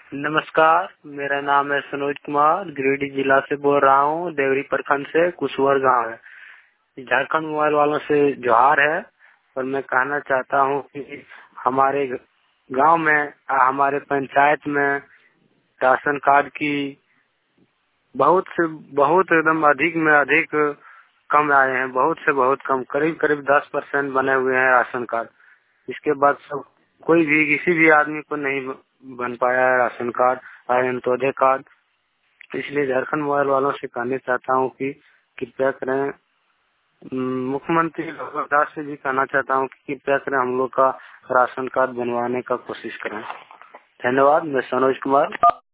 नमस्कार, मेरा नाम है सनोज कुमार, गिरिडीह जिला से बोल रहा हूँ। देवरी प्रखंड से कुशवर गांव है। झारखंड मोबाइल वालों से जोहार है। और मैं कहना चाहता हूँ कि हमारे गांव में हमारे पंचायत में राशन कार्ड की बहुत एकदम अधिक में अधिक कम आए हैं। बहुत से बहुत कम, करीब करीब 10% बने हुए हैं राशन कार्ड। इसके बाद सब कोई भी किसी भी आदमी को नहीं बन पाया है राशन कार्ड और अंत्योदय कार्ड। इसलिए झारखंड मोबाइल वालों से कहना चाहता हूँ कि कृपया करें। मुख्यमंत्री रघुवर दास से भी कहना चाहता हूँ कि कृपया करें, हम लोग का राशन कार्ड बनवाने का कोशिश करें। धन्यवाद। मैं सनोज कुमार।